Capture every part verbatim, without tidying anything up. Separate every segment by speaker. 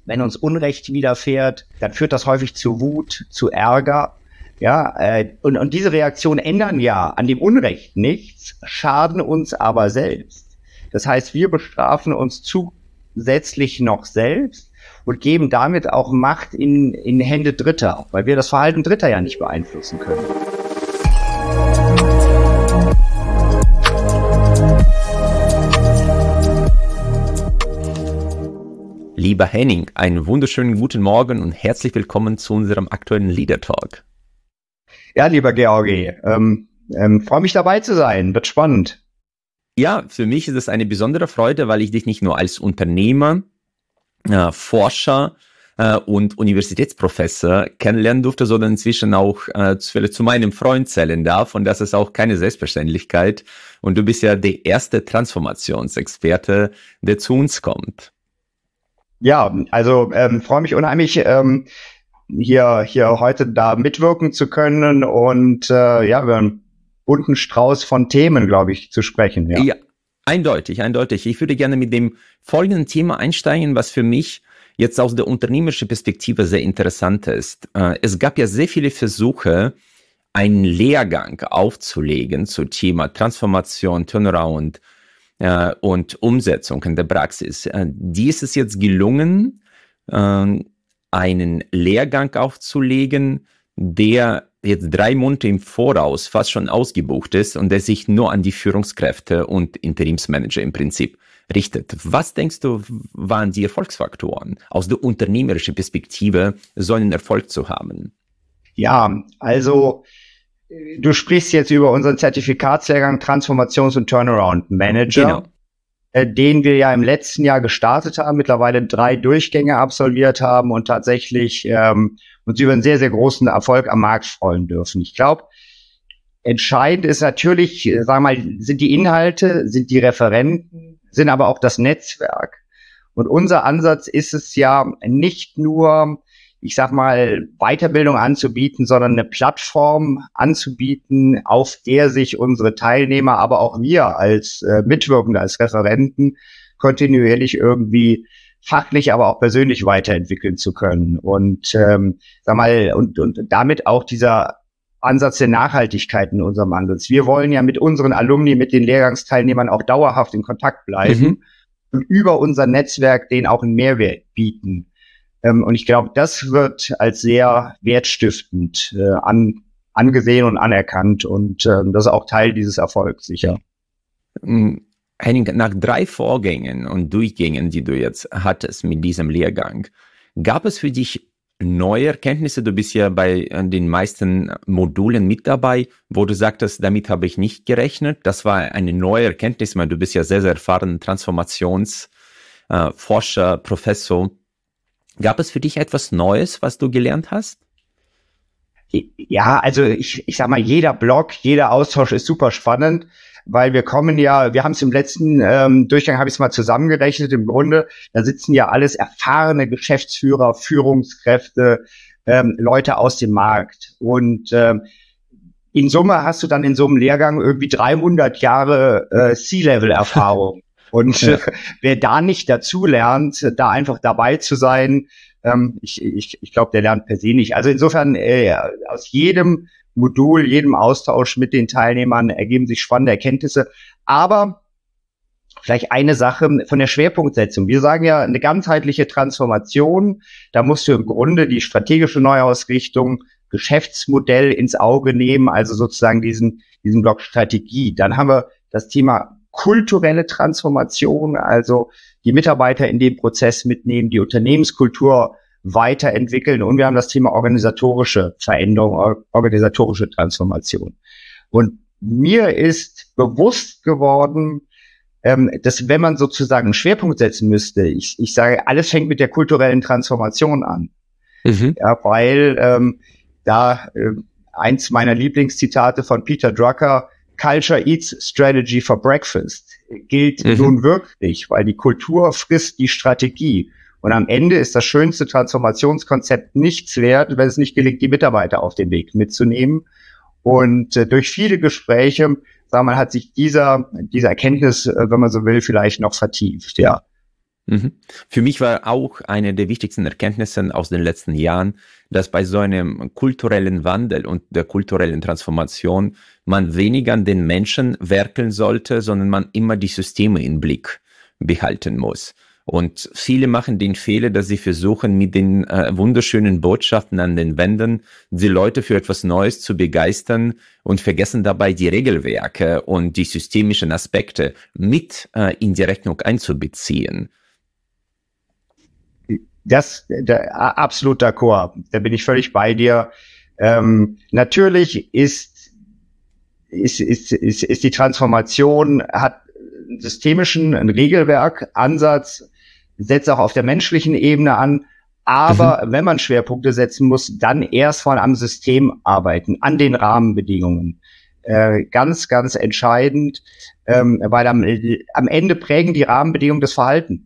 Speaker 1: wenn uns Unrecht widerfährt, dann führt das häufig zu Wut, zu Ärger. Ja, äh, und, und diese Reaktionen ändern ja an dem Unrecht nichts, schaden uns aber selbst. Das heißt, wir bestrafen uns zusätzlich noch selbst und geben damit auch Macht in, in Hände Dritter, weil wir das Verhalten Dritter ja nicht beeinflussen können.
Speaker 2: Lieber Henning, einen wunderschönen guten Morgen und herzlich willkommen zu unserem aktuellen Leader Talk.
Speaker 1: Ja, lieber Georgi, ähm, ähm, freue mich dabei zu sein, wird spannend.
Speaker 2: Ja, für mich ist es eine besondere Freude, weil ich dich nicht nur als Unternehmer, äh, Forscher äh, und Universitätsprofessor kennenlernen durfte, sondern inzwischen auch äh, zu, zu meinem Freund zählen darf, und das ist auch keine Selbstverständlichkeit. Und du bist ja der erste Transformationsexperte, der zu uns kommt.
Speaker 1: Ja, also ähm, freue mich unheimlich, ähm, hier hier heute da mitwirken zu können und äh, ja, über einen bunten Strauß von Themen, glaube ich, zu sprechen. Ja.
Speaker 2: ja, eindeutig, eindeutig. Ich würde gerne mit dem folgenden Thema einsteigen, was für mich jetzt aus der unternehmerischen Perspektive sehr interessant ist. Äh, es gab ja sehr viele Versuche, einen Lehrgang aufzulegen zum Thema Transformation, Turnaround äh, und Umsetzung in der Praxis. Äh, die ist es jetzt gelungen, äh, einen Lehrgang aufzulegen, der jetzt drei Monate im Voraus fast schon ausgebucht ist und der sich nur an die Führungskräfte und Interimsmanager im Prinzip richtet. Was denkst du, waren die Erfolgsfaktoren aus der unternehmerischen Perspektive, so einen Erfolg zu haben?
Speaker 1: Ja, also du sprichst jetzt über unseren Zertifikatslehrgang Transformations- und Turnaround Manager. Genau. Den wir ja im letzten Jahr gestartet haben, mittlerweile drei Durchgänge absolviert haben und tatsächlich ähm, uns über einen sehr, sehr großen Erfolg am Markt freuen dürfen. Ich glaube, entscheidend ist natürlich, sagen wir mal, sind die Inhalte, sind die Referenten, sind aber auch das Netzwerk. Und unser Ansatz ist es ja nicht nur, ich sag mal, Weiterbildung anzubieten, sondern eine Plattform anzubieten, auf der sich unsere Teilnehmer, aber auch wir als äh, Mitwirkende, als Referenten kontinuierlich irgendwie fachlich, aber auch persönlich weiterentwickeln zu können. Und ähm, sag mal, und, und damit auch dieser Ansatz der Nachhaltigkeit in unserem Ansatz. Wir wollen ja mit unseren Alumni, mit den Lehrgangsteilnehmern auch dauerhaft in Kontakt bleiben mhm. und über unser Netzwerk denen auch einen Mehrwert bieten. Und ich glaube, das wird als sehr wertstiftend äh, an, angesehen und anerkannt. Und äh, das ist auch Teil dieses Erfolgs, sicher.
Speaker 2: Henning, nach drei Vorgängen und Durchgängen, die du jetzt hattest mit diesem Lehrgang, gab es für dich neue Erkenntnisse? Du bist ja bei den meisten Modulen mit dabei, wo du sagtest, damit habe ich nicht gerechnet. Das war eine neue Erkenntnis, weil du bist ja sehr, sehr erfahren Transformationsforscher, äh, Professor. Gab es für dich etwas Neues, was du gelernt hast?
Speaker 1: Ja, also ich, ich sag mal, jeder Blog, jeder Austausch ist super spannend, weil wir kommen ja, wir haben es im letzten ähm, Durchgang, habe ich es mal zusammengerechnet, im Grunde, da sitzen ja alles erfahrene Geschäftsführer, Führungskräfte, ähm, Leute aus dem Markt. Und ähm, in Summe hast du dann in so einem Lehrgang irgendwie dreihundert Jahre äh, C-Level-Erfahrung. Und ja. äh, wer da nicht dazu lernt, da einfach dabei zu sein, ähm, ich, ich, ich glaube, der lernt per se nicht. Also insofern, äh, aus jedem Modul, jedem Austausch mit den Teilnehmern ergeben sich spannende Erkenntnisse. Aber vielleicht eine Sache von der Schwerpunktsetzung. Wir sagen ja, eine ganzheitliche Transformation, da musst du im Grunde die strategische Neuausrichtung, Geschäftsmodell ins Auge nehmen, also sozusagen diesen, diesen Block Strategie. Dann haben wir das Thema kulturelle Transformation, also die Mitarbeiter in den Prozess mitnehmen, die Unternehmenskultur weiterentwickeln, und wir haben das Thema organisatorische Veränderung, organisatorische Transformation. Und mir ist bewusst geworden, ähm, dass wenn man sozusagen einen Schwerpunkt setzen müsste, ich, ich sage, alles fängt mit der kulturellen Transformation an. Mhm. Ja, weil ähm, da äh, eins meiner Lieblingszitate von Peter Drucker, Culture eats strategy for breakfast, gilt mhm. nun wirklich, weil die Kultur frisst die Strategie. Und am Ende ist das schönste Transformationskonzept nichts wert, wenn es nicht gelingt, die Mitarbeiter auf den Weg mitzunehmen. Und äh, durch viele Gespräche, sagen wir mal, hat sich dieser, diese Erkenntnis, äh, wenn man so will, vielleicht noch vertieft, ja.
Speaker 2: Mhm. Für mich war auch eine der wichtigsten Erkenntnisse aus den letzten Jahren, dass bei so einem kulturellen Wandel und der kulturellen Transformation man weniger an den Menschen werkeln sollte, sondern man immer die Systeme im Blick behalten muss. Und viele machen den Fehler, dass sie versuchen, mit den äh, wunderschönen Botschaften an den Wänden die Leute für etwas Neues zu begeistern und vergessen dabei die Regelwerke und die systemischen Aspekte mit äh, in die Rechnung einzubeziehen.
Speaker 1: Das, der, absolut d'accord. Da bin ich völlig bei dir. Ähm, natürlich ist, ist, ist, ist, ist die Transformation, hat einen systemischen, ein Regelwerk, Ansatz, setzt auch auf der menschlichen Ebene an. Aber mhm. wenn man Schwerpunkte setzen muss, dann erstmal am System arbeiten, an den Rahmenbedingungen. Äh, ganz, ganz entscheidend, ähm, weil am, am Ende prägen die Rahmenbedingungen das Verhalten.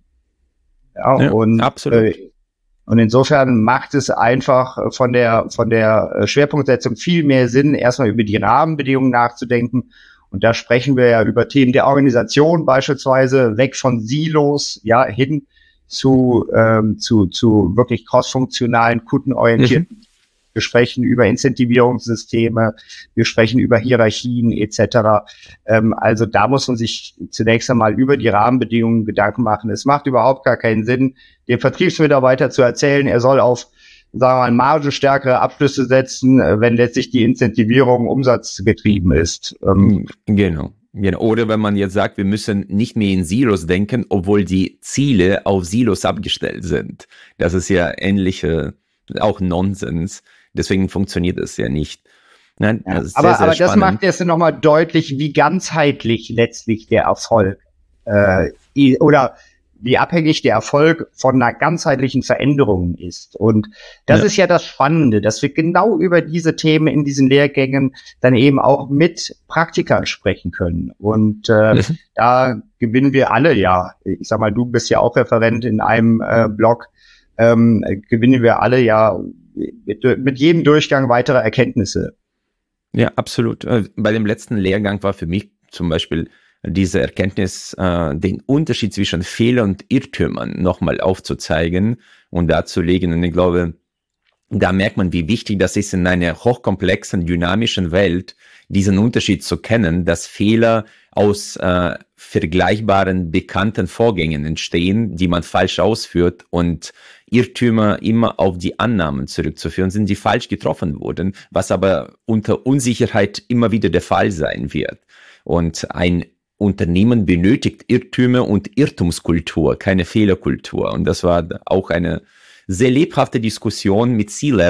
Speaker 1: Ja, ja, und, absolut. Äh, und insofern macht es einfach von der, von der Schwerpunktsetzung viel mehr Sinn, erstmal über die Rahmenbedingungen nachzudenken. Und da sprechen wir ja über Themen der Organisation beispielsweise, weg von Silos, ja, hin zu, ähm, zu, zu wirklich crossfunktionalen, kundenorientierten. Mhm. Wir sprechen über Incentivierungssysteme, wir sprechen über Hierarchien et cetera. Ähm, also da muss man sich zunächst einmal über die Rahmenbedingungen Gedanken machen. Es macht überhaupt gar keinen Sinn, dem Vertriebsmitarbeiter zu erzählen, er soll auf, sagen wir mal, margenstärkere Abschlüsse setzen, wenn letztlich die Incentivierung umsatzgetrieben ist. Ähm,
Speaker 2: genau. Genau. Oder wenn man jetzt sagt, wir müssen nicht mehr in Silos denken, obwohl die Ziele auf Silos abgestellt sind. Das ist ja ähnliche, auch Nonsens. Deswegen funktioniert es ja nicht. Nein,
Speaker 1: ja, das aber sehr, sehr aber das macht jetzt nochmal deutlich, wie ganzheitlich letztlich der Erfolg äh, oder wie abhängig der Erfolg von einer ganzheitlichen Veränderung ist. Und das ja. ist ja das Spannende, dass wir genau über diese Themen in diesen Lehrgängen dann eben auch mit Praktikern sprechen können. Und äh, mhm. da gewinnen wir alle ja, ich sag mal, du bist ja auch Referent in einem äh, Blog, ähm, gewinnen wir alle ja mit, mit jedem Durchgang weitere Erkenntnisse.
Speaker 2: Ja, absolut. Bei dem letzten Lehrgang war für mich zum Beispiel diese Erkenntnis, äh, den Unterschied zwischen Fehlern und Irrtümern nochmal aufzuzeigen und darzulegen. Und ich glaube, da merkt man, wie wichtig das ist, in einer hochkomplexen, dynamischen Welt diesen Unterschied zu kennen, dass Fehler aus äh, vergleichbaren, bekannten Vorgängen entstehen, die man falsch ausführt, und Irrtümer immer auf die Annahmen zurückzuführen sind, die falsch getroffen wurden, was aber unter Unsicherheit immer wieder der Fall sein wird. Und ein Unternehmen benötigt Irrtümer und Irrtumskultur, keine Fehlerkultur. Und das war auch eine sehr lebhafte Diskussion mit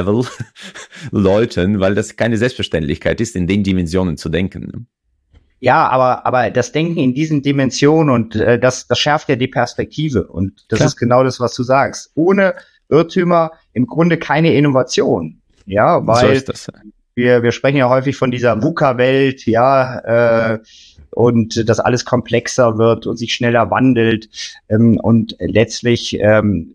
Speaker 2: C-Level-Leuten, weil das keine Selbstverständlichkeit ist, in den Dimensionen zu denken.
Speaker 1: Ja, aber aber das Denken in diesen Dimensionen und äh, das das schärft ja die Perspektive, und das Klar. ist genau das, was du sagst. Ohne Irrtümer im Grunde keine Innovation. Ja, weil so ist das. wir wir sprechen ja häufig von dieser VUCA-Welt, ja, äh, und dass alles komplexer wird und sich schneller wandelt, ähm, und letztlich ähm,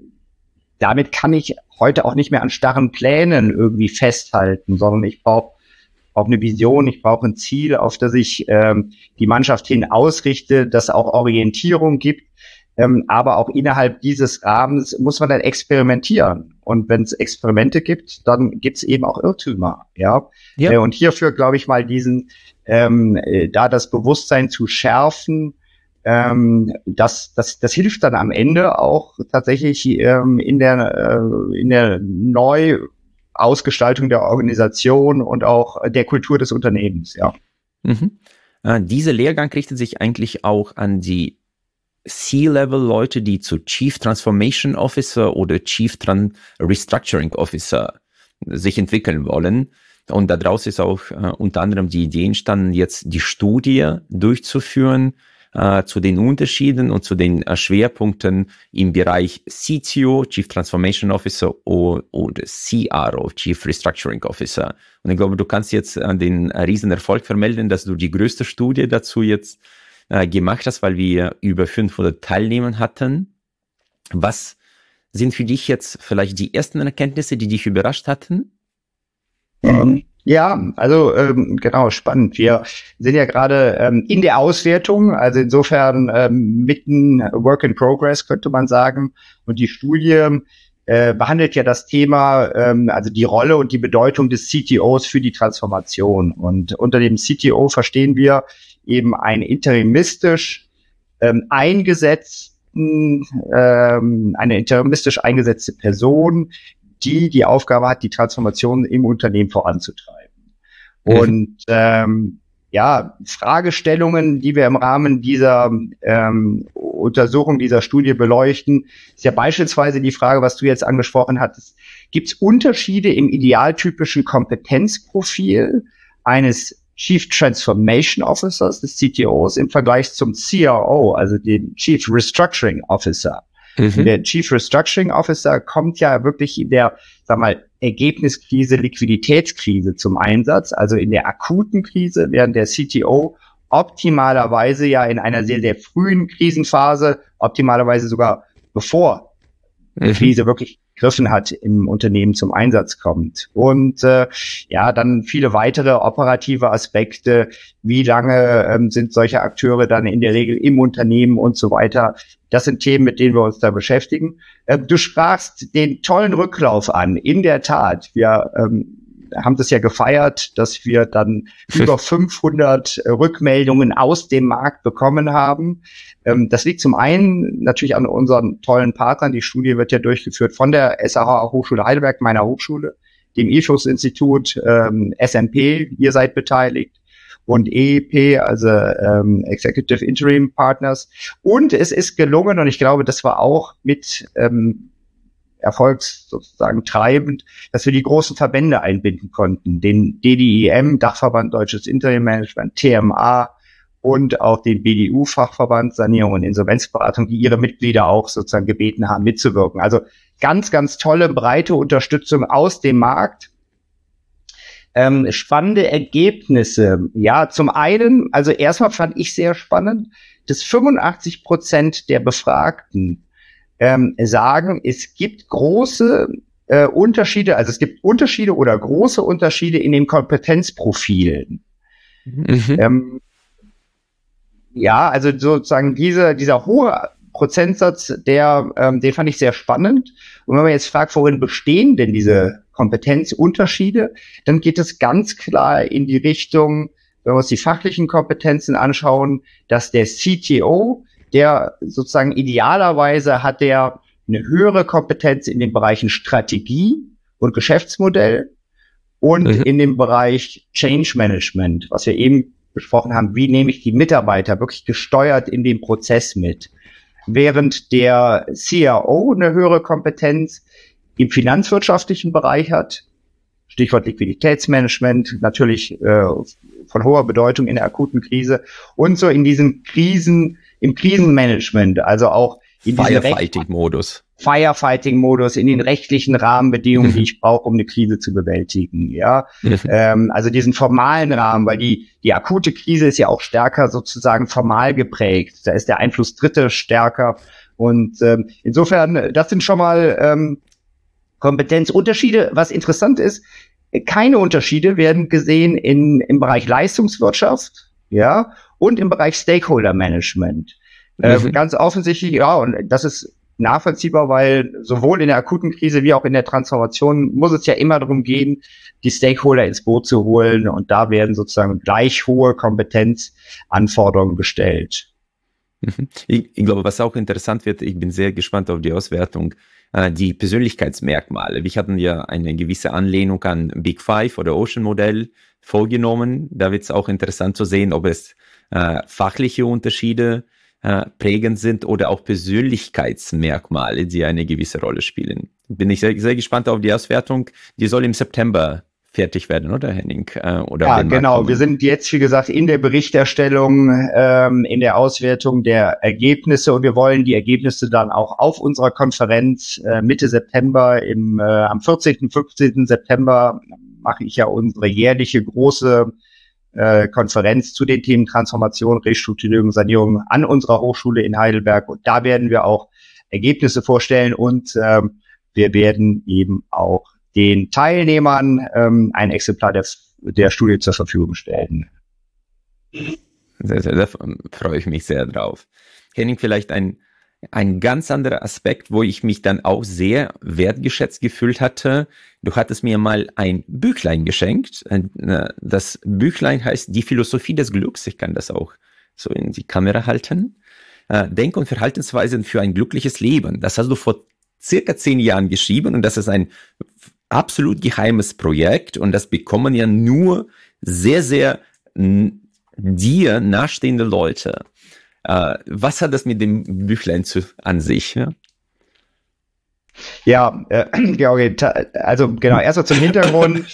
Speaker 1: damit kann ich heute auch nicht mehr an starren Plänen irgendwie festhalten, sondern ich brauche auch eine Vision, ich brauche ein Ziel, auf das ich ähm, die Mannschaft hin ausrichte, das auch Orientierung gibt. Ähm, aber auch innerhalb dieses Rahmens muss man dann experimentieren. Und wenn es Experimente gibt, dann gibt es eben auch Irrtümer. Ja. ja. Äh, und hierfür, glaube ich, mal diesen, ähm, äh, da das Bewusstsein zu schärfen, ähm, das, das, das hilft dann am Ende auch tatsächlich ähm, in der, äh, in der Neuausgestaltung der Organisation und auch der Kultur des Unternehmens, ja.
Speaker 2: Mhm. Äh, dieser Lehrgang richtet sich eigentlich auch an die C-Level-Leute, die zu Chief Transformation Officer oder Chief Tran- Restructuring Officer sich entwickeln wollen. Und daraus ist auch äh, unter anderem die Idee entstanden, jetzt die Studie durchzuführen, Uh, zu den Unterschieden und zu den uh, Schwerpunkten im Bereich C T O, Chief Transformation Officer, oder, oder C R O, Chief Restructuring Officer. Und ich glaube, du kannst jetzt uh, den uh, Riesenerfolg vermelden, dass du die größte Studie dazu jetzt uh, gemacht hast, weil wir über fünfhundert Teilnehmer hatten. Was sind für dich jetzt vielleicht die ersten Erkenntnisse, die dich überrascht hatten?
Speaker 1: Ähm, Ja, also ähm, genau, spannend. Wir sind ja gerade ähm, in der Auswertung, also insofern ähm, mitten Work in Progress, könnte man sagen. Und die Studie äh, behandelt ja das Thema, ähm, also die Rolle und die Bedeutung des C T Os für die Transformation. Und unter dem C T O verstehen wir eben ein interimistisch ähm, eingesetzten, ähm, eine interimistisch eingesetzte Person, die die Aufgabe hat, die Transformation im Unternehmen voranzutreiben. Mhm. Und ähm, ja, Fragestellungen, die wir im Rahmen dieser ähm, Untersuchung, dieser Studie beleuchten, ist ja beispielsweise die Frage, was du jetzt angesprochen hattest. Gibt es Unterschiede im idealtypischen Kompetenzprofil eines Chief Transformation Officers, des C T Os, im Vergleich zum C R O, also dem Chief Restructuring Officer? Mhm. Der Chief Restructuring Officer kommt ja wirklich in der, sag mal, Ergebniskrise, Liquiditätskrise zum Einsatz, also in der akuten Krise, während der C T O optimalerweise ja in einer sehr, sehr frühen Krisenphase, optimalerweise sogar bevor die mhm. Krise wirklich gegriffen hat, im Unternehmen zum Einsatz kommt. Und äh, ja, dann viele weitere operative Aspekte, wie lange ähm, sind solche Akteure dann in der Regel im Unternehmen und so weiter. Das sind Themen, mit denen wir uns da beschäftigen. Äh, du sprachst den tollen Rücklauf an. In der Tat, wir ähm, haben das ja gefeiert, dass wir dann über fünfhundert Rückmeldungen aus dem Markt bekommen haben. Ähm, das liegt zum einen natürlich an unseren tollen Partnern. Die Studie wird ja durchgeführt von der S A H Hochschule Heidelberg, meiner Hochschule, dem I F U S-Institut, ähm, S M P, ihr seid beteiligt, und E E P, also ähm, Executive Interim Partners. Und es ist gelungen, und ich glaube, das war auch mit ähm, Erfolgs sozusagen treibend, dass wir die großen Verbände einbinden konnten, den D D I M, Dachverband Deutsches Interim Management, T M A und auch den B D U-Fachverband Sanierung und Insolvenzberatung, die ihre Mitglieder auch sozusagen gebeten haben, mitzuwirken. Also ganz, ganz tolle, breite Unterstützung aus dem Markt. Ähm, spannende Ergebnisse. Ja, zum einen, also erstmal fand ich sehr spannend, dass fünfundachtzig Prozent der Befragten ähm, sagen, es gibt große äh, Unterschiede, also es gibt Unterschiede oder große Unterschiede in den Kompetenzprofilen. Mhm. Ähm, ja, also sozusagen diese, dieser hohe Prozentsatz, der, ähm, den fand ich sehr spannend. Und wenn man jetzt fragt, worin bestehen denn diese Kompetenzunterschiede, dann geht es ganz klar in die Richtung, wenn wir uns die fachlichen Kompetenzen anschauen, dass der C T O, der sozusagen idealerweise hat der eine höhere Kompetenz in den Bereichen Strategie und Geschäftsmodell und mhm. in dem Bereich Change Management, was wir eben besprochen haben, wie nehme ich die Mitarbeiter wirklich gesteuert in den Prozess mit. Während der C R O eine höhere Kompetenz im finanzwirtschaftlichen Bereich hat, Stichwort Liquiditätsmanagement, natürlich äh, von hoher Bedeutung in der akuten Krise, und so in diesem Krisen, im Krisenmanagement, also auch in diesem
Speaker 2: Firefighting-Modus.
Speaker 1: Firefighting-Modus, in den rechtlichen Rahmenbedingungen, die ich brauche, um eine Krise zu bewältigen, ja. ähm, also diesen formalen Rahmen, weil die, die akute Krise ist ja auch stärker sozusagen formal geprägt. Da ist der Einfluss Dritte stärker. Und ähm, insofern, das sind schon mal ähm, Kompetenzunterschiede. Was interessant ist, keine Unterschiede werden gesehen in, im Bereich Leistungswirtschaft, ja, und im Bereich Stakeholder Management. Mhm. Äh, ganz offensichtlich, ja, und das ist nachvollziehbar, weil sowohl in der akuten Krise wie auch in der Transformation muss es ja immer darum gehen, die Stakeholder ins Boot zu holen, und da werden sozusagen gleich hohe Kompetenzanforderungen gestellt.
Speaker 2: Ich, ich glaube, was auch interessant wird, ich bin sehr gespannt auf die Auswertung, äh, die Persönlichkeitsmerkmale. Wir hatten ja eine gewisse Anlehnung an Big Five oder Ocean Modell vorgenommen. Da wird es auch interessant zu sehen, ob es äh, fachliche Unterschiede äh, prägend sind oder auch Persönlichkeitsmerkmale, die eine gewisse Rolle spielen. Bin ich sehr, sehr gespannt auf die Auswertung. Die soll im September fertig werden, oder Henning? Äh, oder
Speaker 1: ja, genau. Wir sind jetzt, wie gesagt, in der Berichterstellung, ähm, in der Auswertung der Ergebnisse, und wir wollen die Ergebnisse dann auch auf unserer Konferenz äh, Mitte September, im, äh, am vierzehnten, fünfzehnten September mache ich ja unsere jährliche große äh, Konferenz zu den Themen Transformation, Restrukturierung, Sanierung an unserer Hochschule in Heidelberg, und da werden wir auch Ergebnisse vorstellen, und äh, wir werden eben auch den Teilnehmern ähm, ein Exemplar der, der Studie zur Verfügung stellen.
Speaker 2: Sehr, sehr, da freue ich mich sehr drauf. Henning, vielleicht ein, ein ganz anderer Aspekt, wo ich mich dann auch sehr wertgeschätzt gefühlt hatte. Du hattest mir mal ein Büchlein geschenkt. Das Büchlein heißt Die Philosophie des Glücks. Ich kann das auch so in die Kamera halten. Denk- und Verhaltensweisen für ein glückliches Leben. Das hast du vor circa zehn Jahren geschrieben und das ist ein absolut geheimes Projekt und das bekommen ja nur sehr, sehr dir nahestehende Leute. Uh, was hat das mit dem Büchlein zu, an sich? Ja,
Speaker 1: ja äh, Georgi, also genau, erstmal zum Hintergrund.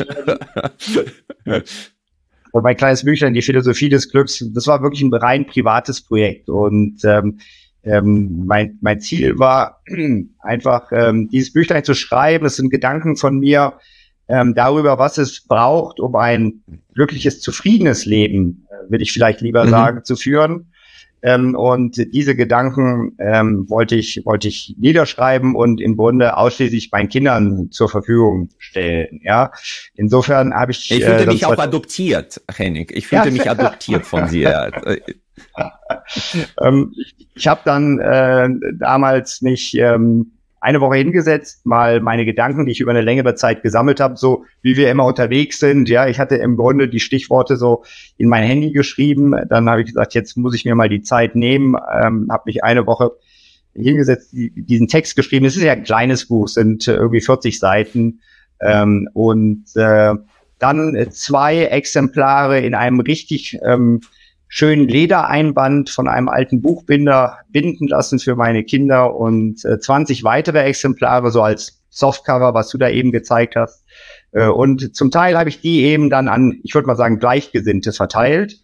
Speaker 1: Und mein kleines Büchlein, die Philosophie des Glücks, das war wirklich ein rein privates Projekt. Und ähm, ähm, mein, mein Ziel war einfach, ähm, dieses Büchlein zu schreiben. Es sind Gedanken von mir ähm, darüber, was es braucht, um ein glückliches, zufriedenes Leben, äh, will ich vielleicht lieber mhm. sagen, zu führen. Ähm, und diese Gedanken ähm, wollte ich wollte ich niederschreiben und im Grunde ausschließlich meinen Kindern zur Verfügung stellen. Ja, insofern habe ich.
Speaker 2: Ich fühlte äh, mich auch adoptiert, Henning. Ich fühlte ja. mich adoptiert von dir.
Speaker 1: ähm, ich ich habe dann äh, damals mich ähm, eine Woche hingesetzt, mal meine Gedanken, die ich über eine längere Zeit gesammelt habe, so wie wir immer unterwegs sind. Ja, ich hatte im Grunde die Stichworte so in mein Handy geschrieben. Dann habe ich gesagt, jetzt muss ich mir mal die Zeit nehmen. Ähm, habe mich eine Woche hingesetzt, die, diesen Text geschrieben. Es ist ja ein kleines Buch, sind äh, irgendwie vierzig Seiten. Ähm, und äh, dann zwei Exemplare in einem richtig ähm, schönen Ledereinband von einem alten Buchbinder binden lassen für meine Kinder und äh, zwanzig weitere Exemplare, so als Softcover, was du da eben gezeigt hast. Äh, und zum Teil habe ich die eben dann an, ich würde mal sagen, Gleichgesinnte verteilt.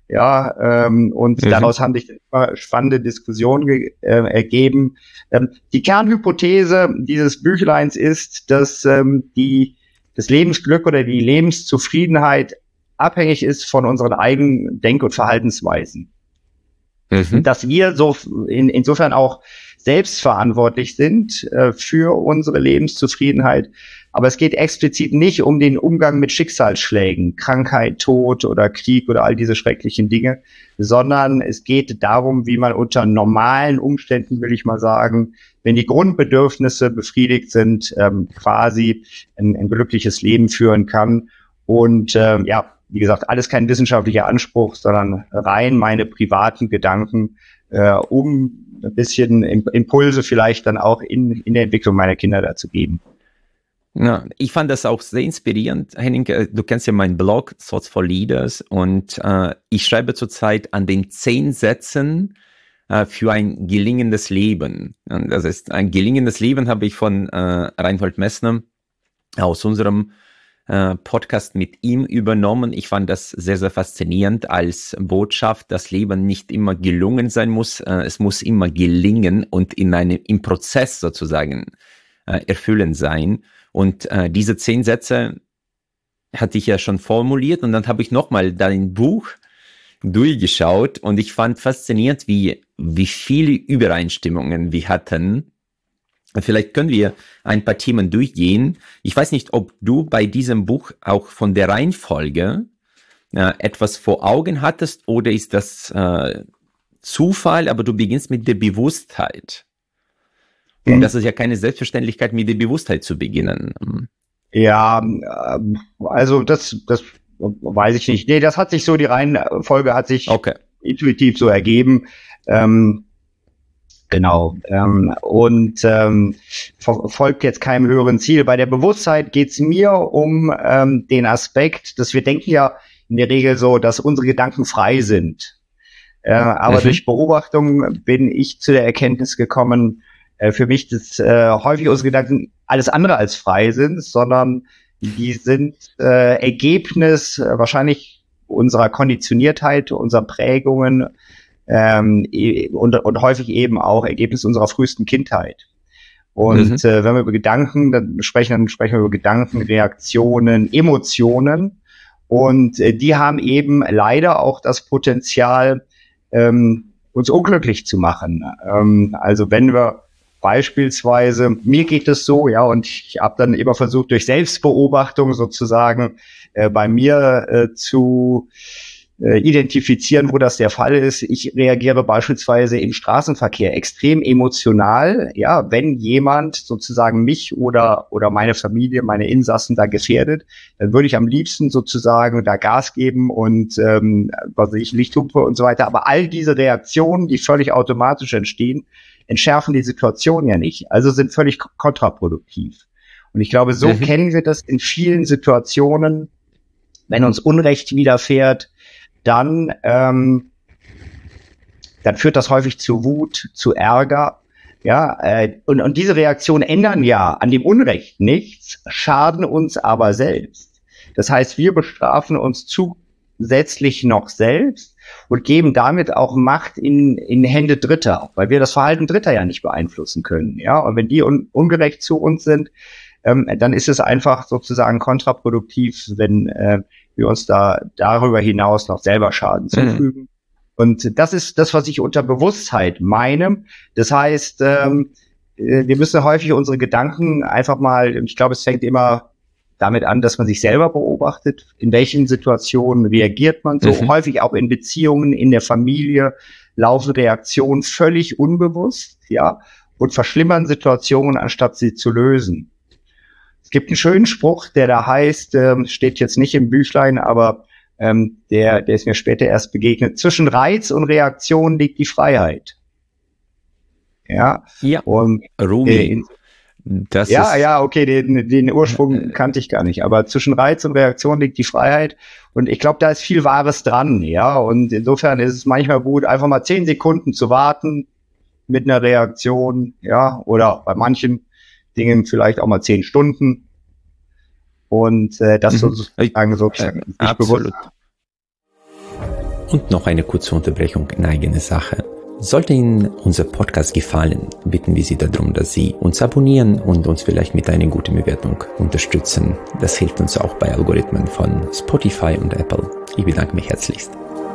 Speaker 1: Ja, ähm, und mhm. daraus haben sich immer spannende Diskussionen ge- äh, ergeben. Ähm, die Kernhypothese dieses Büchleins ist, dass ähm, die das Lebensglück oder die Lebenszufriedenheit abhängig ist von unseren eigenen Denk- und Verhaltensweisen. Mhm. Dass wir so in, insofern auch selbstverantwortlich sind äh, für unsere Lebenszufriedenheit. Aber es geht explizit nicht um den Umgang mit Schicksalsschlägen, Krankheit, Tod oder Krieg oder all diese schrecklichen Dinge, sondern es geht darum, wie man unter normalen Umständen, will ich mal sagen, wenn die Grundbedürfnisse befriedigt sind, ähm, quasi ein, ein glückliches Leben führen kann. Und äh, ja, wie gesagt, alles kein wissenschaftlicher Anspruch, sondern rein meine privaten Gedanken, äh, um ein bisschen Impulse vielleicht dann auch in, in der Entwicklung meiner Kinder dazu geben.
Speaker 2: Ja, ich fand das auch sehr inspirierend, Henning. Du kennst ja meinen Blog, Thoughts for Leaders, und äh, ich schreibe zurzeit an den zehn Sätzen äh, für ein gelingendes Leben. Und das ist ein gelingendes Leben, habe ich von äh, Reinhold Messner aus unserem Podcast mit ihm übernommen. Ich fand das sehr, sehr faszinierend als Botschaft, dass Leben nicht immer gelungen sein muss. Es muss immer gelingen und in einem, im Prozess sozusagen erfüllend sein. Und diese zehn Sätze hatte ich ja schon formuliert und dann habe ich nochmal dein Buch durchgeschaut und ich fand faszinierend, wie, wie viele Übereinstimmungen wir hatten. Vielleicht können wir ein paar Themen durchgehen. Ich weiß nicht, ob du bei diesem Buch auch von der Reihenfolge äh, etwas vor Augen hattest oder ist das äh, Zufall, aber du beginnst mit der Bewusstheit. Und mhm. das ist ja keine Selbstverständlichkeit, mit der Bewusstheit zu beginnen.
Speaker 1: Ja, also das, das weiß ich nicht. Nee, das hat sich so, die Reihenfolge hat sich okay. intuitiv so ergeben. Ähm, Genau. Ähm, und ähm, folgt jetzt keinem höheren Ziel. Bei der Bewusstheit geht es mir um ähm, den Aspekt, dass wir denken ja in der Regel so, dass unsere Gedanken frei sind. Äh, aber mhm. durch Beobachtung bin ich zu der Erkenntnis gekommen, äh, für mich, dass äh, häufig unsere Gedanken alles andere als frei sind, sondern die sind äh, Ergebnis äh, wahrscheinlich unserer Konditioniertheit, unserer Prägungen, Ähm, und, und häufig eben auch Ergebnis unserer frühesten Kindheit. Und mhm. äh, wenn wir über Gedanken dann sprechen, dann sprechen wir über Gedanken, Reaktionen, Emotionen. Und äh, die haben eben leider auch das Potenzial, ähm, uns unglücklich zu machen. Ähm, also wenn wir beispielsweise, mir geht es so, ja, und ich habe dann immer versucht, durch Selbstbeobachtung sozusagen äh, bei mir äh, zu äh, identifizieren, wo das der Fall ist. Ich reagiere beispielsweise im Straßenverkehr extrem emotional, ja, wenn jemand sozusagen mich oder oder meine Familie, meine Insassen da gefährdet, dann würde ich am liebsten sozusagen da Gas geben und ähm, was weiß ich, Lichthupe und so weiter. Aber all diese Reaktionen, die völlig automatisch entstehen, entschärfen die Situation ja nicht, also sind völlig kontraproduktiv. Und ich glaube, so mhm. kennen wir das in vielen Situationen, wenn uns Unrecht widerfährt, dann, ähm, dann führt das häufig zu Wut, zu Ärger, ja, äh, und, und diese Reaktionen ändern ja an dem Unrecht nichts, schaden uns aber selbst. Das heißt, wir bestrafen uns zusätzlich noch selbst und geben damit auch Macht in, in Hände Dritter, weil wir das Verhalten Dritter ja nicht beeinflussen können, ja, und wenn die un, ungerecht zu uns sind, ähm, dann ist es einfach sozusagen kontraproduktiv, wenn äh, wir uns da darüber hinaus noch selber Schaden zufügen. Mhm. Und das ist das, was ich unter Bewusstheit meine. Das heißt, ähm, wir müssen häufig unsere Gedanken einfach mal, ich glaube, es fängt immer damit an, dass man sich selber beobachtet, in welchen Situationen reagiert man so, mhm. häufig auch in Beziehungen, in der Familie, laufen Reaktionen völlig unbewusst, ja, und verschlimmern Situationen, anstatt sie zu lösen. Es gibt einen schönen Spruch, der da heißt, ähm, steht jetzt nicht im Büchlein, aber ähm, der, der ist mir später erst begegnet. Zwischen Reiz und Reaktion liegt die Freiheit. Ja.
Speaker 2: Ja.
Speaker 1: Und
Speaker 2: Rumi.
Speaker 1: Äh,
Speaker 2: das
Speaker 1: ja,
Speaker 2: ist
Speaker 1: ja, okay, den, den Ursprung kannte ich gar nicht. Aber zwischen Reiz und Reaktion liegt die Freiheit. Und ich glaube, da ist viel Wahres dran. Ja. Und insofern ist es manchmal gut, einfach mal zehn Sekunden zu warten mit einer Reaktion. Ja. Oder bei manchen Dingen vielleicht auch mal zehn Stunden und äh, das
Speaker 2: mhm.
Speaker 1: sozusagen so äh,
Speaker 2: absolut. Und noch eine kurze Unterbrechung in eigene Sache. Sollte Ihnen unser Podcast gefallen, bitten wir Sie darum, dass Sie uns abonnieren und uns vielleicht mit einer guten Bewertung unterstützen. Das hilft uns auch bei Algorithmen von Spotify und Apple. Ich bedanke mich herzlichst.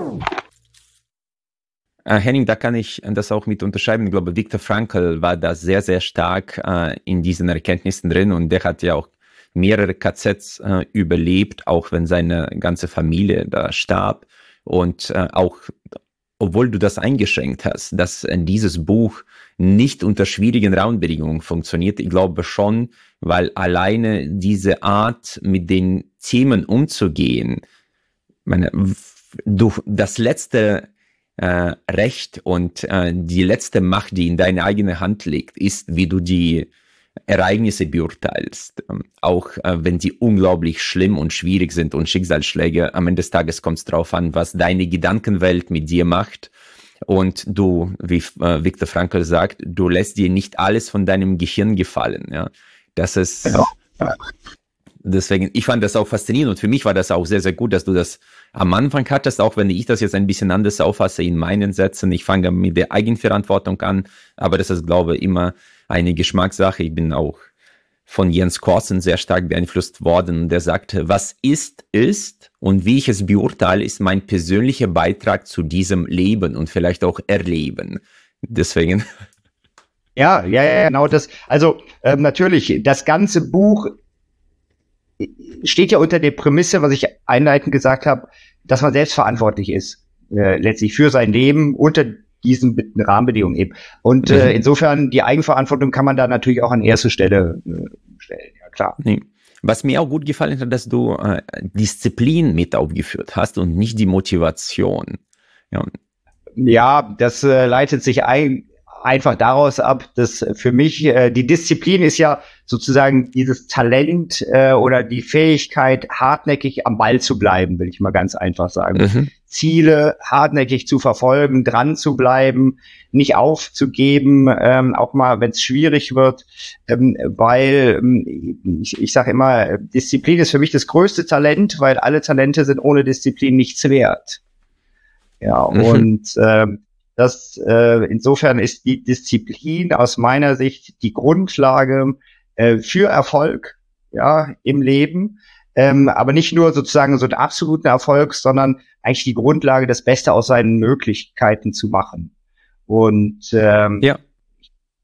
Speaker 2: Uh, Henning, da kann ich das auch mit unterschreiben. Ich glaube, Viktor Frankl war da sehr, sehr stark uh, in diesen Erkenntnissen drin und der hat ja auch mehrere K Zs uh, überlebt, auch wenn seine ganze Familie da starb. Und uh, auch, obwohl du das eingeschränkt hast, dass uh, dieses Buch nicht unter schwierigen Rahmenbedingungen funktioniert, ich glaube schon, weil alleine diese Art, mit den Themen umzugehen, meine, du, das letzte Äh, Recht und äh, die letzte Macht, die in deine eigene Hand liegt, ist, wie du die Ereignisse beurteilst. Ähm, auch äh, wenn die unglaublich schlimm und schwierig sind und Schicksalsschläge, am Ende des Tages kommt es darauf an, was deine Gedankenwelt mit dir macht. Und du, wie äh, Viktor Frankl sagt, du lässt dir nicht alles von deinem Gehirn gefallen. Ja, das ist... Ja. Deswegen, ich fand das auch faszinierend und für mich war das auch sehr, sehr gut, dass du das am Anfang hattest, auch wenn ich das jetzt ein bisschen anders auffasse in meinen Sätzen. Ich fange mit der Eigenverantwortung an, aber das ist, glaube ich, immer eine Geschmackssache. Ich bin auch von Jens Korsen sehr stark beeinflusst worden, der sagte, was ist, ist und wie ich es beurteile, ist mein persönlicher Beitrag zu diesem Leben und vielleicht auch Erleben. Deswegen.
Speaker 1: Ja, ja, ja, genau das. Also ähm, natürlich, das ganze Buch steht ja unter der Prämisse, was ich einleitend gesagt habe, dass man selbstverantwortlich ist, äh, letztlich für sein Leben unter diesen Rahmenbedingungen eben. Und mhm. äh, insofern, die Eigenverantwortung kann man da natürlich auch an erste Stelle äh, stellen, ja klar.
Speaker 2: Nee. Was mir auch gut gefallen hat, dass du äh, Disziplin mit aufgeführt hast und nicht die Motivation.
Speaker 1: Ja, ja das äh, leitet sich ein, einfach daraus ab, dass für mich äh, die Disziplin ist ja sozusagen dieses Talent äh, oder die Fähigkeit, hartnäckig am Ball zu bleiben, will ich mal ganz einfach sagen. Mhm. Ziele hartnäckig zu verfolgen, dran zu bleiben, nicht aufzugeben, ähm, auch mal, wenn es schwierig wird, ähm, weil ähm, ich, ich sage immer, Disziplin ist für mich das größte Talent, weil alle Talente sind ohne Disziplin nichts wert. Ja, mhm. und ähm, Das, äh, insofern ist die Disziplin aus meiner Sicht die Grundlage äh, für Erfolg, ja, im Leben. Ähm, aber nicht nur sozusagen so einen absoluten Erfolg, sondern eigentlich die Grundlage, das Beste aus seinen Möglichkeiten zu machen. Und ähm,
Speaker 2: ja.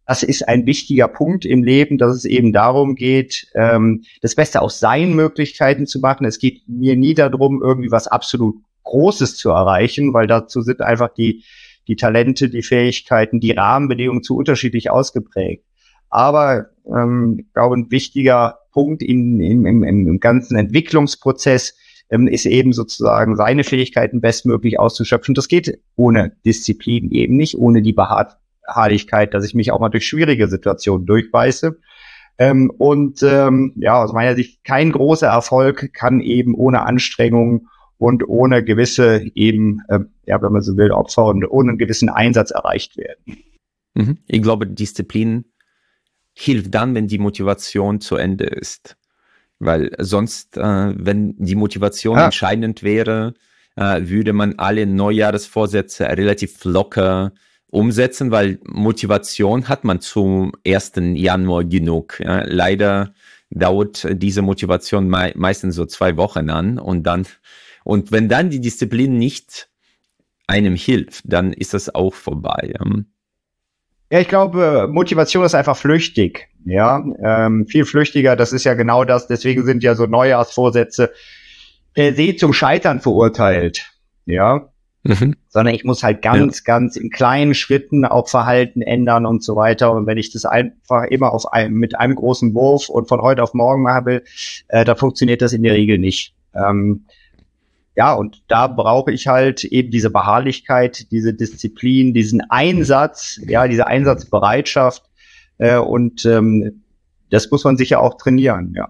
Speaker 1: das ist ein wichtiger Punkt im Leben, dass es eben darum geht, ähm, das Beste aus seinen Möglichkeiten zu machen. Es geht mir nie darum, irgendwie was absolut Großes zu erreichen, weil dazu sind einfach die, die Talente, die Fähigkeiten, die Rahmenbedingungen zu unterschiedlich ausgeprägt. Aber ähm, ich glaube, ein wichtiger Punkt in, in, im, im ganzen Entwicklungsprozess ähm, ist eben sozusagen seine Fähigkeiten bestmöglich auszuschöpfen. Das geht ohne Disziplin eben nicht, ohne die Beharrlichkeit, dass ich mich auch mal durch schwierige Situationen durchbeiße. Ähm, und ähm, ja, aus meiner Sicht, kein großer Erfolg kann eben ohne Anstrengung und ohne gewisse eben, äh, ja, wenn man so will, Opfer und ohne einen gewissen Einsatz erreicht werden.
Speaker 2: Mhm. Ich glaube, Disziplin hilft dann, wenn die Motivation zu Ende ist. Weil sonst, äh, wenn die Motivation ah. entscheidend wäre, äh, würde man alle Neujahresvorsätze relativ locker umsetzen, weil Motivation hat man zum ersten Januar genug. Ja. Leider dauert diese Motivation mei- meistens so zwei Wochen an und dann, und wenn dann die Disziplin nicht einem hilft, dann ist das auch vorbei. Ja.
Speaker 1: Ja, ich glaube, Motivation ist einfach flüchtig, ja, ähm, viel flüchtiger. Das ist ja genau das. Deswegen sind ja so Neujahrsvorsätze per se zum Scheitern verurteilt, ja. Mhm. Sondern ich muss halt ganz, ja. ganz in kleinen Schritten auch Verhalten ändern und so weiter. Und wenn ich das einfach immer auf einem, mit einem großen Wurf und von heute auf morgen machen will, äh, da funktioniert das in der Regel nicht. Ähm, Ja, und da brauche ich halt eben diese Beharrlichkeit, diese Disziplin, diesen Einsatz, ja, diese Einsatzbereitschaft. Äh, und ähm, das muss man sicher auch trainieren, ja.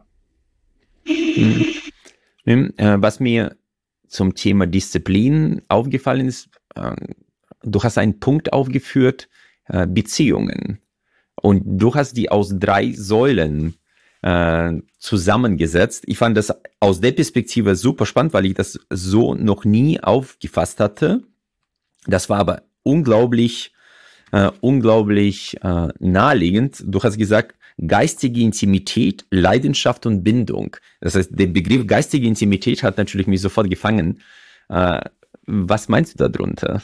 Speaker 2: Mhm. Äh, was mir zum Thema Disziplin aufgefallen ist, äh, du hast einen Punkt aufgeführt, äh, Beziehungen. Und du hast die aus drei Säulen Äh, zusammengesetzt. Ich fand das aus der Perspektive super spannend, weil ich das so noch nie aufgefasst hatte. Das war aber unglaublich, äh, unglaublich äh, naheliegend. Du hast gesagt, geistige Intimität, Leidenschaft und Bindung. Das heißt, der Begriff geistige Intimität hat natürlich mich sofort gefangen. Äh, was meinst du darunter?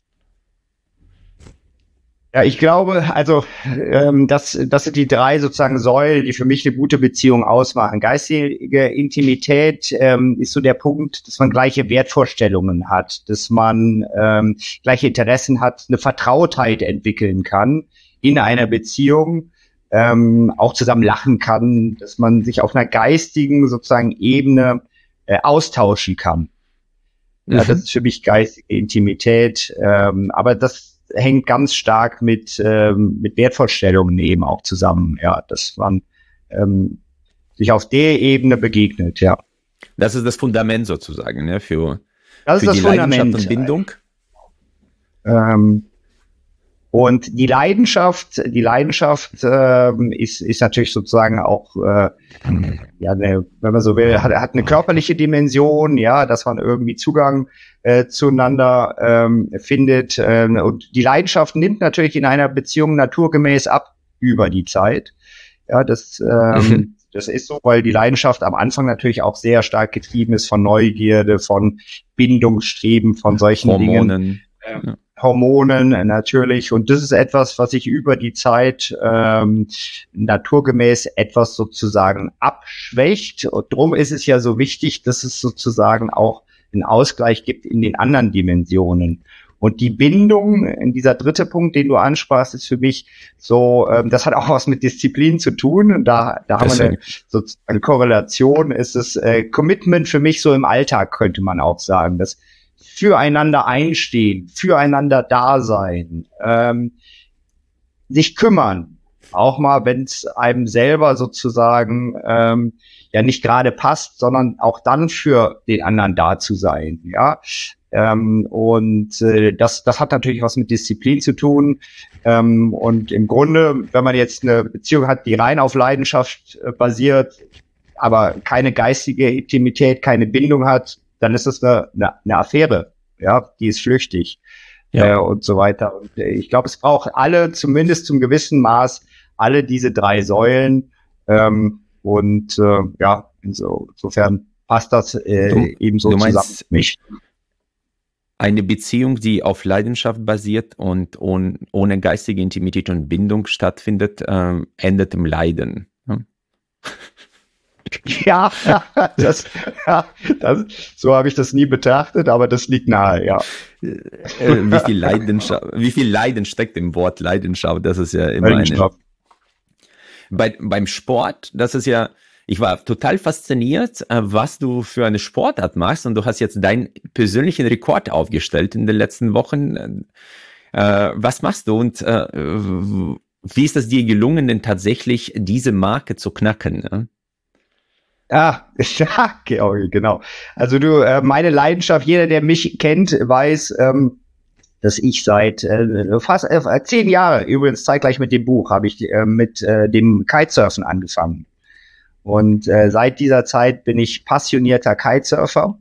Speaker 1: Ja, ich glaube, also ähm, das, das sind die drei sozusagen Säulen, die für mich eine gute Beziehung ausmachen. Geistige Intimität ähm, ist so der Punkt, dass man gleiche Wertvorstellungen hat, dass man ähm, gleiche Interessen hat, eine Vertrautheit entwickeln kann in einer Beziehung, ähm, auch zusammen lachen kann, dass man sich auf einer geistigen sozusagen Ebene äh, austauschen kann. Ja, mhm. Das ist für mich geistige Intimität, ähm, aber das hängt ganz stark mit ähm, mit Wertvorstellungen eben auch zusammen, ja, dass man ähm, sich auf der Ebene begegnet, ja.
Speaker 2: Das ist das Fundament sozusagen, ne, für,
Speaker 1: das
Speaker 2: für
Speaker 1: ist
Speaker 2: die
Speaker 1: das
Speaker 2: Leidenschaft
Speaker 1: Fundament.
Speaker 2: Und Bindung.
Speaker 1: Ähm, und die Leidenschaft, die Leidenschaft ähm, ist ist natürlich sozusagen auch äh, ja, eine, wenn man so will, hat, hat eine körperliche Dimension, ja, dass man irgendwie Zugang äh, zueinander ähm, findet. Ähm, und die Leidenschaft nimmt natürlich in einer Beziehung naturgemäß ab über die Zeit. Ja, das ähm, mhm. das ist so, weil die Leidenschaft am Anfang natürlich auch sehr stark getrieben ist von Neugierde, von Bindungsstreben, von solchen
Speaker 2: Hormonen.
Speaker 1: Dingen. Ähm, ja. Hormonen natürlich, und das ist etwas, was sich über die Zeit ähm, naturgemäß etwas sozusagen abschwächt, und darum ist es ja so wichtig, dass es sozusagen auch einen Ausgleich gibt in den anderen Dimensionen. Und die Bindung, in dieser dritte Punkt, den du ansprachst, ist für mich so, ähm, das hat auch was mit Disziplin zu tun. Da, da haben wir eine, sozusagen eine Korrelation. Ist es äh, Commitment für mich so im Alltag, könnte man auch sagen. Das füreinander einstehen, füreinander da sein, ähm, sich kümmern, auch mal, wenn es einem selber sozusagen ähm, ja nicht gerade passt, sondern auch dann für den anderen da zu sein, ja. Ähm, und äh, das, das hat natürlich was mit Disziplin zu tun. Ähm, und im Grunde, wenn man jetzt eine Beziehung hat, die rein auf Leidenschaft äh, basiert, aber keine geistige Intimität, keine Bindung hat, dann ist es eine, eine, eine Affäre, ja, die ist flüchtig, ja. äh, und so weiter. Und äh, ich glaube, es braucht alle, zumindest zum gewissen Maß, alle diese drei Säulen. Ähm, und äh, ja, inso, insofern passt das äh,
Speaker 2: du,
Speaker 1: eben so
Speaker 2: du
Speaker 1: zusammen
Speaker 2: meinst,
Speaker 1: für mich.
Speaker 2: Eine Beziehung, die auf Leidenschaft basiert und ohne, ohne geistige Intimität und Bindung stattfindet, äh, endet im Leiden.
Speaker 1: Ja, das, ja das, so habe ich das nie betrachtet, aber das liegt nahe, ja.
Speaker 2: Wie viel Leidenschaft, wie viel Leiden steckt im Wort Leidenschaft? Das ist ja immer eine. Bei, beim Sport, das ist ja, ich war total fasziniert, was du für eine Sportart machst, und du hast jetzt deinen persönlichen Rekord aufgestellt in den letzten Wochen. Äh, was machst du und äh, wie ist es dir gelungen, denn tatsächlich diese Marke zu knacken? Ne?
Speaker 1: Ah, ja, Georgi, genau. Also du, äh, meine Leidenschaft, jeder, der mich kennt, weiß, ähm, dass ich seit äh, fast äh, zehn Jahren, übrigens zeitgleich mit dem Buch, habe ich äh, mit äh, dem Kitesurfen angefangen. Und äh, seit dieser Zeit bin ich passionierter Kitesurfer.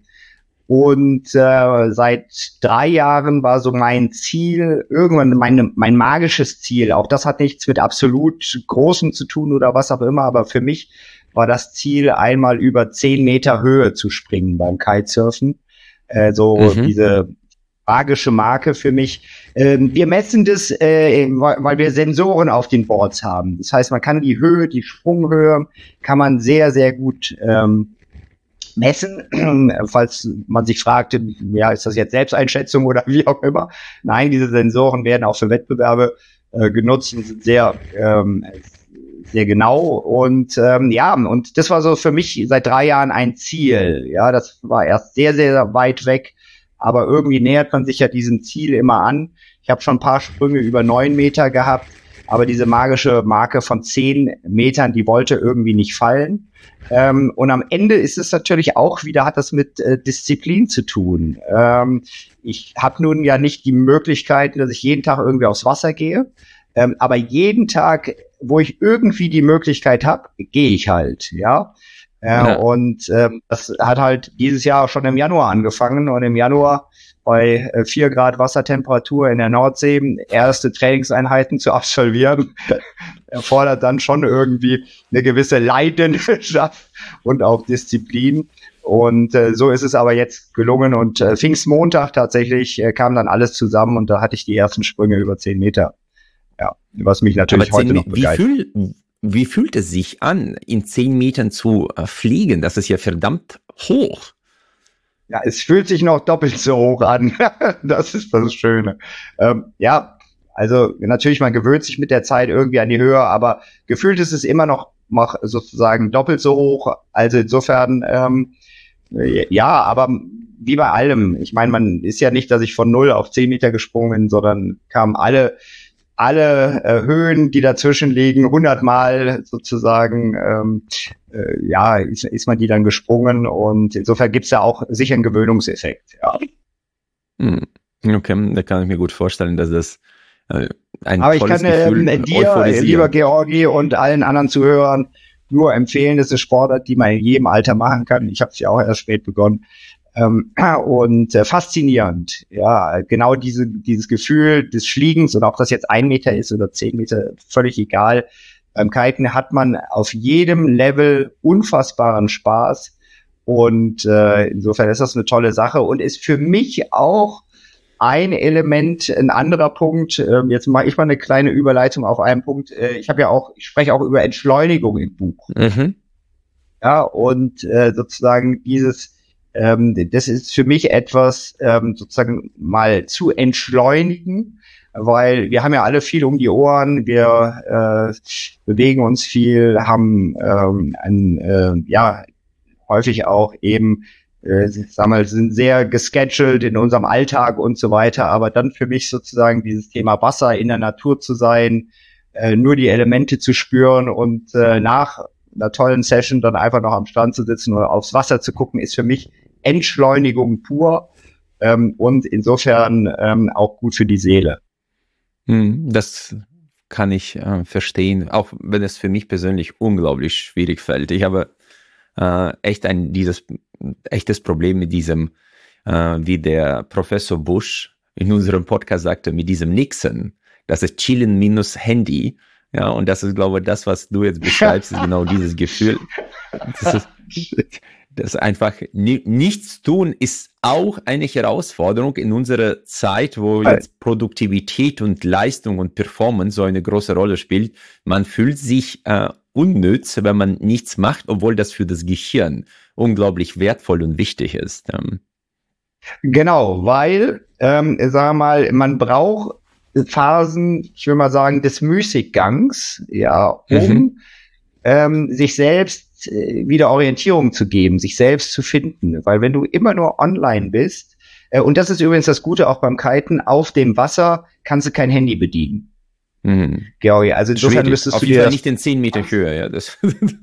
Speaker 1: Und äh, seit drei Jahren war so mein Ziel, irgendwann meine, mein magisches Ziel, auch das hat nichts mit absolut Großem zu tun oder was auch immer, aber für mich war das Ziel, einmal über zehn Meter Höhe zu springen beim Kitesurfen. Äh, so mhm. diese magische Marke für mich. Ähm, wir messen das, äh, weil wir Sensoren auf den Boards haben. Das heißt, man kann die Höhe, die Sprunghöhe, kann man sehr, sehr gut ähm, messen. Falls man sich fragt, ja, ist das jetzt Selbsteinschätzung oder wie auch immer? Nein, diese Sensoren werden auch für Wettbewerbe äh, genutzt und sind sehr ähm, sehr genau. Und ähm, ja, und das war so für mich seit drei Jahren ein Ziel. Ja, das war erst sehr, sehr weit weg. Aber irgendwie nähert man sich ja diesem Ziel immer an. Ich habe schon ein paar Sprünge über neun Meter gehabt, aber diese magische Marke von zehn Metern, die wollte irgendwie nicht fallen. Ähm, und am Ende ist es natürlich auch wieder, hat das mit äh, Disziplin zu tun. Ähm, ich habe nun ja nicht die Möglichkeit, dass ich jeden Tag irgendwie aufs Wasser gehe, ähm, aber jeden Tag, wo ich irgendwie die Möglichkeit habe, gehe ich halt, ja. Ja, ja. Und ähm, das hat halt dieses Jahr schon im Januar angefangen, und im Januar bei äh, vier Grad Wassertemperatur in der Nordsee erste Trainingseinheiten zu absolvieren, erfordert dann schon irgendwie eine gewisse Leidenschaft und auch Disziplin. Und äh, so ist es aber jetzt gelungen, und äh, Pfingstmontag tatsächlich äh, kam dann alles zusammen, und da hatte ich die ersten Sprünge über zehn Meter. Ja, was mich natürlich
Speaker 2: aber
Speaker 1: heute noch begeistert.
Speaker 2: Wie viel Wie fühlt es sich an, in zehn Metern zu äh, fliegen? Das ist ja verdammt hoch.
Speaker 1: Ja, es fühlt sich noch doppelt so hoch an. Das ist das Schöne. Ähm, ja, also natürlich, man gewöhnt sich mit der Zeit irgendwie an die Höhe, aber gefühlt ist es immer noch, noch sozusagen doppelt so hoch. Also insofern, ähm, ja, aber wie bei allem. Ich meine, man ist ja nicht, dass ich von null auf zehn Meter gesprungen bin, sondern kamen alle alle äh, Höhen, die dazwischen liegen, hundertmal sozusagen, ähm, äh, ja, ist, ist man die dann gesprungen, und insofern gibt's ja auch sicher einen Gewöhnungseffekt, ja.
Speaker 2: Okay, da kann ich mir gut vorstellen, dass es äh, ein
Speaker 1: Aber
Speaker 2: tolles
Speaker 1: ich kann
Speaker 2: Gefühl,
Speaker 1: äh, dir, lieber Georgi, und allen anderen Zuhörern nur empfehlen, das ist eine Sportart, die man in jedem Alter machen kann. Ich habe es ja auch erst spät begonnen. Ähm, und äh, faszinierend, ja, genau diese, dieses Gefühl des Fliegens, und ob das jetzt ein Meter ist oder zehn Meter, völlig egal. Beim Kiten hat man auf jedem Level unfassbaren Spaß, und äh, insofern ist das eine tolle Sache und ist für mich auch ein Element, ein anderer Punkt. Äh, jetzt mache ich mal eine kleine Überleitung auf einen Punkt. Äh, ich habe ja auch, ich spreche auch über Entschleunigung im Buch. Mhm. Ja, und äh, sozusagen dieses Ähm, das ist für mich etwas, ähm, sozusagen mal zu entschleunigen, weil wir haben ja alle viel um die Ohren, wir äh, bewegen uns viel, haben ähm, ein, äh, ja häufig auch eben, äh, sag mal, sind sehr gescheduled in unserem Alltag und so weiter, aber dann für mich sozusagen dieses Thema Wasser, in der Natur zu sein, äh, nur die Elemente zu spüren und äh, nach einer tollen Session dann einfach noch am Strand zu sitzen oder aufs Wasser zu gucken, ist für mich Entschleunigung pur, ähm, und insofern ähm, auch gut für die Seele.
Speaker 2: Das kann ich äh, verstehen, auch wenn es für mich persönlich unglaublich schwierig fällt. Ich habe äh, echt ein dieses echtes Problem mit diesem, äh, wie der Professor Bush in unserem Podcast sagte, mit diesem Nixon. Das ist Chillen minus Handy. Ja, und das ist, glaube ich, das, was du jetzt beschreibst, ist genau dieses Gefühl. Das ist, Das einfach ni- nichts tun ist auch eine Herausforderung in unserer Zeit, wo jetzt Produktivität und Leistung und Performance so eine große Rolle spielt. Man fühlt sich äh, unnütz, wenn man nichts macht, obwohl das für das Gehirn unglaublich wertvoll und wichtig ist. Ähm.
Speaker 1: Genau, weil, ähm, sagen wir mal, man braucht Phasen, ich will mal sagen, des Müßiggangs, ja, um mhm. ähm, sich selbst äh, wieder Orientierung zu geben, sich selbst zu finden. Weil wenn du immer nur online bist, äh, und das ist übrigens das Gute auch beim Kiten, auf dem Wasser kannst du kein Handy bedienen.
Speaker 2: Mhm.
Speaker 1: Georgi, also insofern Schwierig. müsstest
Speaker 2: Auf
Speaker 1: du
Speaker 2: jeden
Speaker 1: dir
Speaker 2: Fall nicht in zehn Meter Höhe, ja, das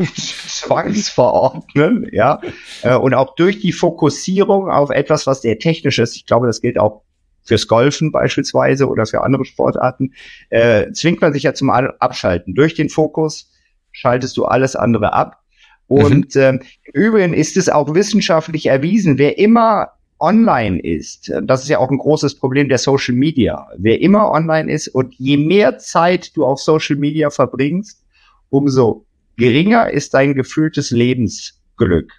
Speaker 1: zwangsverordnen, ja, äh, und auch durch die Fokussierung auf etwas, was sehr technisch ist, ich glaube, das gilt auch fürs Golfen beispielsweise oder für andere Sportarten, äh, zwingt man sich ja zum Abschalten. Durch den Fokus schaltest du alles andere ab. Und mhm. ähm, im Übrigen ist es auch wissenschaftlich erwiesen, wer immer online ist, das ist ja auch ein großes Problem der Social Media, wer immer online ist und je mehr Zeit du auf Social Media verbringst, umso geringer ist dein gefühltes Lebensglück.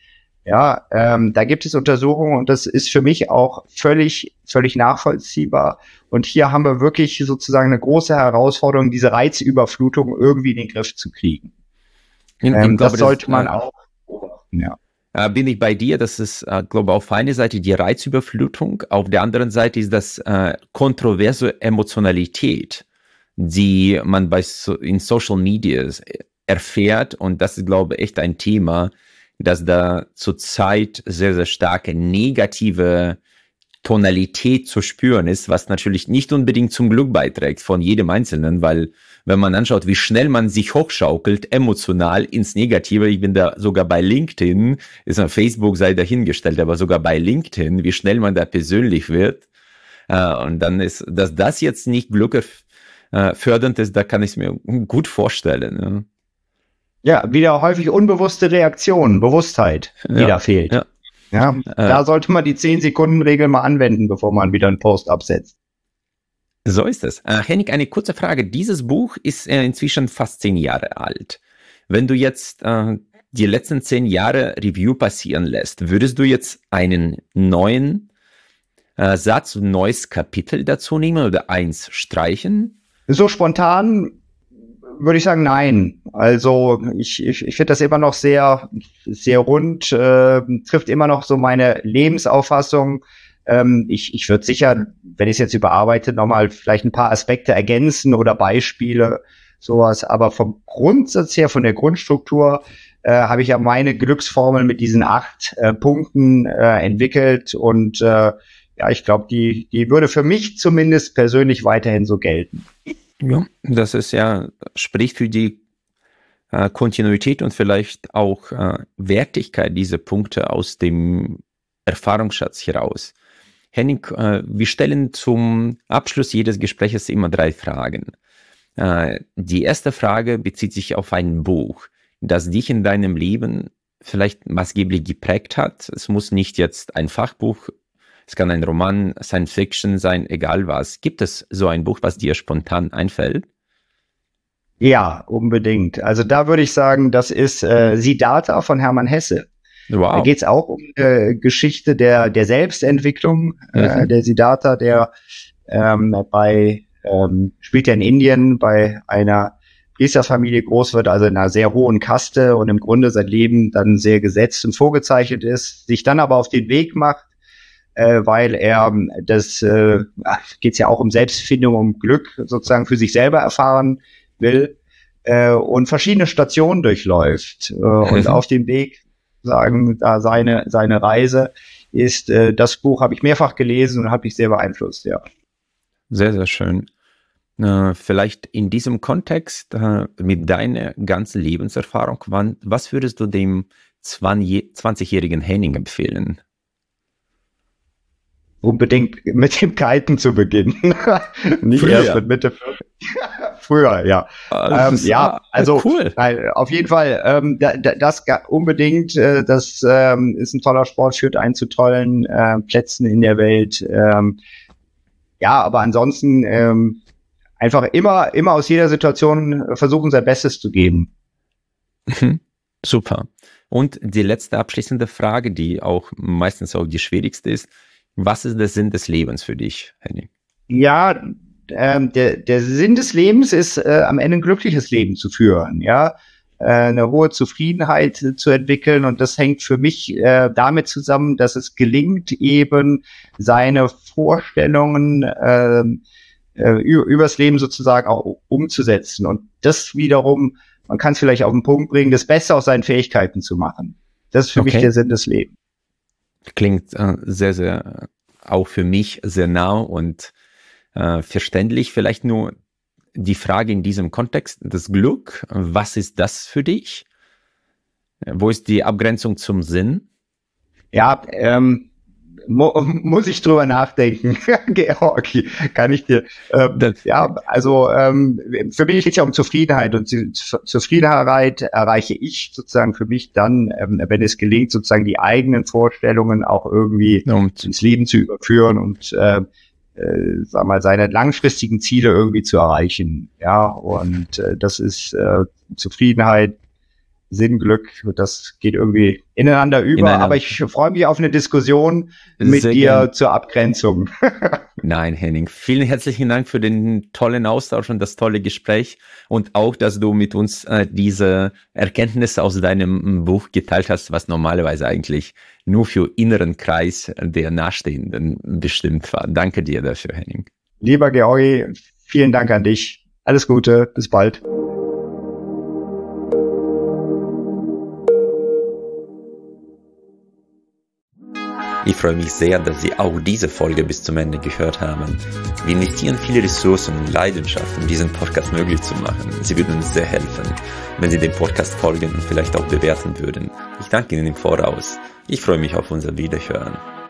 Speaker 1: Ja, ähm, da gibt es Untersuchungen und das ist für mich auch völlig, völlig nachvollziehbar. Und hier haben wir wirklich sozusagen eine große Herausforderung, diese Reizüberflutung irgendwie in den Griff zu kriegen.
Speaker 2: Ich,
Speaker 1: ähm,
Speaker 2: ich glaube,
Speaker 1: das sollte
Speaker 2: das,
Speaker 1: man
Speaker 2: äh,
Speaker 1: auch beobachten, ja.
Speaker 2: Äh, bin ich bei dir, das ist, äh, glaube ich, auf einer Seite die Reizüberflutung, auf der anderen Seite ist das äh, kontroverse Emotionalität, die man bei so, in Social Media erfährt und das ist, glaube ich, echt ein Thema, dass da zurzeit sehr, sehr starke negative Tonalität zu spüren ist, was natürlich nicht unbedingt zum Glück beiträgt von jedem Einzelnen, weil wenn man anschaut, wie schnell man sich hochschaukelt, emotional ins Negative, ich bin da sogar bei LinkedIn, ist auf Facebook sei dahingestellt, aber sogar bei LinkedIn, wie schnell man da persönlich wird, äh, und dann ist, dass das jetzt nicht Glück äh, fördernd ist, da kann ich es mir gut vorstellen.
Speaker 1: Ja. ja, wieder häufig unbewusste Reaktionen, Bewusstheit, die ja, da fehlt. Ja. Ja, äh, da sollte man die zehn-Sekunden-Regel mal anwenden, bevor man wieder einen Post absetzt.
Speaker 2: So ist es. Äh, Henning, eine kurze Frage. Dieses Buch ist äh, inzwischen fast zehn Jahre alt. Wenn du jetzt äh, die letzten zehn Jahre Review passieren lässt, würdest du jetzt einen neuen äh, Satz, ein neues Kapitel dazu nehmen oder eins streichen?
Speaker 1: So spontan würde ich sagen, nein. Also ich, ich, ich finde das immer noch sehr, sehr rund, äh, trifft immer noch so meine Lebensauffassung. Ähm, ich ich würde sicher, wenn ich es jetzt überarbeite, nochmal vielleicht ein paar Aspekte ergänzen oder Beispiele, sowas. Aber vom Grundsatz her, von der Grundstruktur, äh, habe ich ja meine Glücksformel mit diesen acht äh, Punkten äh, entwickelt. Und äh, ja, ich glaube, die, die würde für mich zumindest persönlich weiterhin so gelten.
Speaker 2: Ja, das ist ja, spricht für die äh, Kontinuität und vielleicht auch äh, Wertigkeit dieser Punkte aus dem Erfahrungsschatz heraus. Henning, äh, wir stellen zum Abschluss jedes Gesprächs immer drei Fragen. Äh, die erste Frage bezieht sich auf ein Buch, das dich in deinem Leben vielleicht maßgeblich geprägt hat. Es muss nicht jetzt ein Fachbuch, es kann ein Roman, Science Fiction sein, egal was. Gibt es so ein Buch, was dir spontan einfällt?
Speaker 1: Ja, unbedingt. Also da würde ich sagen, das ist äh, Siddhartha von Hermann Hesse. Wow. Da geht es auch um äh, Geschichte der der Selbstentwicklung. Mhm. Äh, der Siddhartha, der ähm, bei ähm, spielt ja in Indien bei einer Priesterfamilie groß wird, also in einer sehr hohen Kaste und im Grunde sein Leben dann sehr gesetzt und vorgezeichnet ist, sich dann aber auf den Weg macht, äh, weil er das äh, geht es ja auch um Selbstfindung, um Glück sozusagen für sich selber erfahren will äh, und verschiedene Stationen durchläuft äh, mhm. und auf dem Weg sagen, da seine seine Reise ist. Äh, das Buch habe ich mehrfach gelesen und habe mich sehr beeinflusst, ja.
Speaker 2: Sehr, sehr schön. Äh, vielleicht in diesem Kontext äh, mit deiner ganzen Lebenserfahrung, wann, was würdest du dem zwanzigjährigen Henning empfehlen?
Speaker 1: Unbedingt mit dem Kiten zu beginnen. Nicht
Speaker 2: Früher.
Speaker 1: erst mit Mitte vierzig. Früher, ja. Ähm, ja, also cool. Nein, auf jeden Fall, ähm, da, da, das unbedingt, äh, das ähm, ist ein toller Sport, führt einen zu tollen äh, Plätzen in der Welt. Ähm, ja, aber ansonsten ähm, einfach immer, immer aus jeder Situation versuchen, sein Bestes zu geben.
Speaker 2: Mhm. Super. Und die letzte abschließende Frage, die auch meistens auch die schwierigste ist. Was ist der Sinn des Lebens für dich, Henning?
Speaker 1: Ja, ähm, der, der Sinn des Lebens ist, äh, am Ende ein glückliches Leben zu führen, ja, äh, eine hohe Zufriedenheit äh, zu entwickeln. Und das hängt für mich äh, damit zusammen, dass es gelingt, eben seine Vorstellungen äh, äh, übers Leben sozusagen auch umzusetzen. Und das wiederum, man kann es vielleicht auf den Punkt bringen, das Beste aus seinen Fähigkeiten zu machen. Das ist für okay. mich der Sinn des Lebens.
Speaker 2: Klingt äh, sehr, sehr, auch für mich sehr nah und äh, verständlich. Vielleicht nur die Frage in diesem Kontext, das Glück, was ist das für dich? Wo ist die Abgrenzung zum Sinn?
Speaker 1: Ja, ähm, mu muss ich drüber nachdenken. Georgi, kann ich dir. Ähm, ja, also ähm, für mich geht es ja um Zufriedenheit und die Zufriedenheit erreiche ich sozusagen für mich dann, ähm, wenn es gelingt, sozusagen die eigenen Vorstellungen auch irgendwie und ins Leben zu überführen und äh, äh, sag mal seine langfristigen Ziele irgendwie zu erreichen. Ja, und äh, das ist äh, Zufriedenheit. Sinn, Glück, das geht irgendwie ineinander über, ineinander. Aber ich freue mich auf eine Diskussion mit Sehr dir gern. Zur Abgrenzung.
Speaker 2: Nein, Henning, vielen herzlichen Dank für den tollen Austausch und das tolle Gespräch und auch, dass du mit uns äh, diese Erkenntnisse aus deinem Buch geteilt hast, was normalerweise eigentlich nur für inneren Kreis der Nahestehenden bestimmt war. Danke dir dafür, Henning.
Speaker 1: Lieber Georgi, vielen Dank an dich. Alles Gute, bis bald.
Speaker 2: Ich freue mich sehr, dass Sie auch diese Folge bis zum Ende gehört haben. Wir investieren viele Ressourcen und Leidenschaft, um diesen Podcast möglich zu machen. Sie würden uns sehr helfen, wenn Sie dem Podcast folgen und vielleicht auch bewerten würden. Ich danke Ihnen im Voraus. Ich freue mich auf unser Wiederhören.